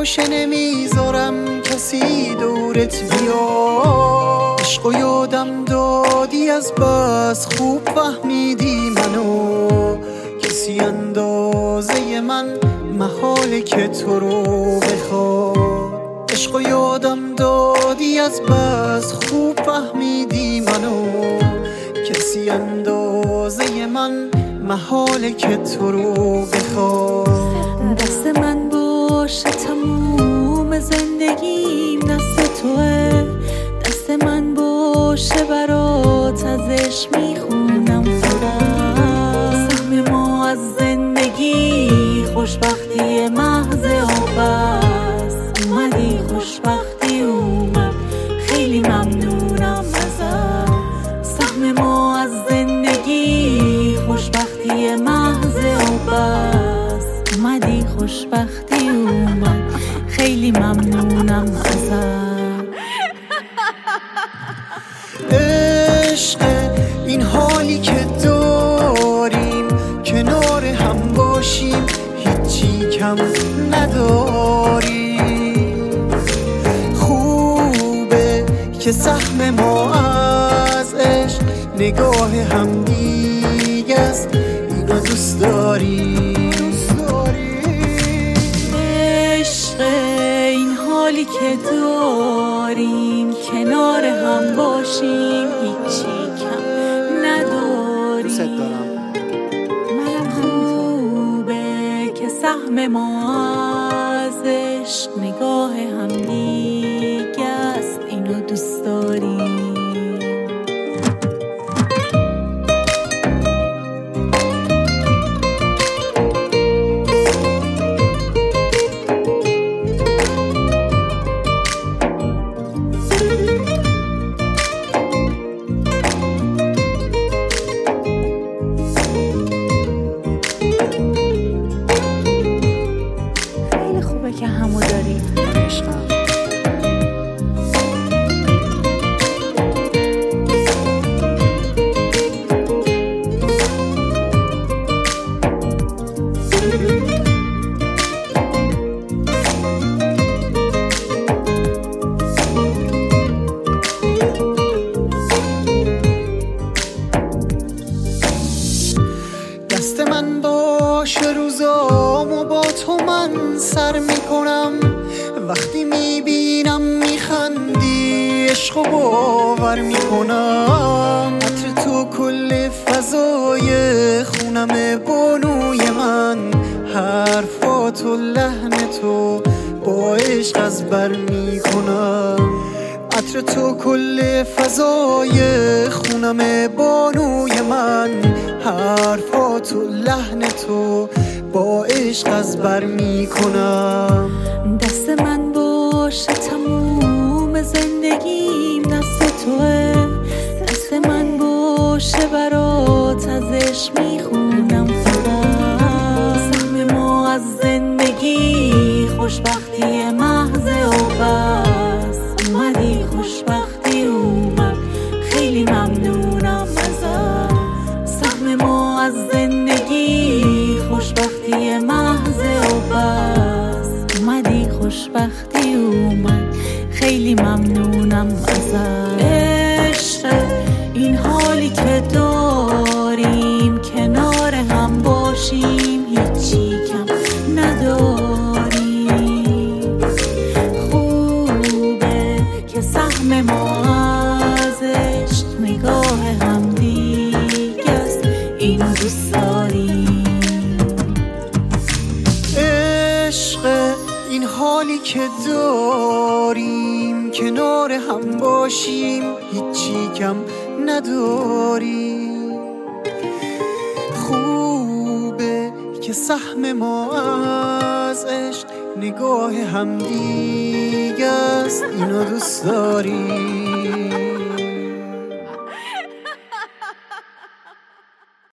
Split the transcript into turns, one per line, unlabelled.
گوشه نمیذارم کسی دورت بیاد. عشق و یادم دادی از بس خوب فهمیدی منو، کسی اندازه من محاله که تو رو بخواد. عشق و یادم دادی از بس خوب فهمیدی منو، کسی اندازه من محاله که تو رو بخواد.
دست من باشه تموم زندگیم دست توه، دست من باشه برات ازش میخونم فقط. سهم ما از زندگی خوشبختی محض آبست. اومدی خوشبختی اومد، خیلی ممنونم ازت. سهم ما از زندگی خوشبختی محض آبست. اومدی خوشبختی اومد، خیلی ممنونم ازت.
عشق این حالی که داریم، کنار هم باشیم هیچی کم نداریم. خوبه که سهم ما از عشق نگاه هم دیگه است، اینو دوست داریم.
عشق این حالی که داریم، کنار هم باشیم هیچی کم نداریم. منم خوبه که سهم ما از عشق نگاه هم دیگه است، اینو دوست داریم. که همو داریم
عشقم. دست من باشه روزامو با تو من سر میکنم. وقتی میبینم میخندی عشق و باور میکنم. عطر تو کل فضای خونم بانوی من، حرفات و لحن تو با عشق از بر میکنم. عطر تو کل فضای خونم بانوی من، حرفات و لحن تو با عشق از بر میکنم.
دست من باشه تموم زندگیم دست توه، دست من باشه برات ازش میخونم فقط. سهم ما از زندگی خوشبختی محض آبست. اومدی خوشبختی اومد، خیلی ممنونم ازت. سهم ما از زندگی خوشبختی محض آبست. اومدی خوشبختی اومد، خیلی ممنونم ازت. عشق این حالی که داریم، کنار هم باشیم هیچی کم نداریم. خوبه که سهم ما از عشق نگاه هم دیگه است، اینو دوست داریم.
عشق این حالی که داریم، کنار هم باشیم هیچی کم نداریم. خوبه که سهم ما از عشق نگاه هم دیگه است، اینو دوست داریم.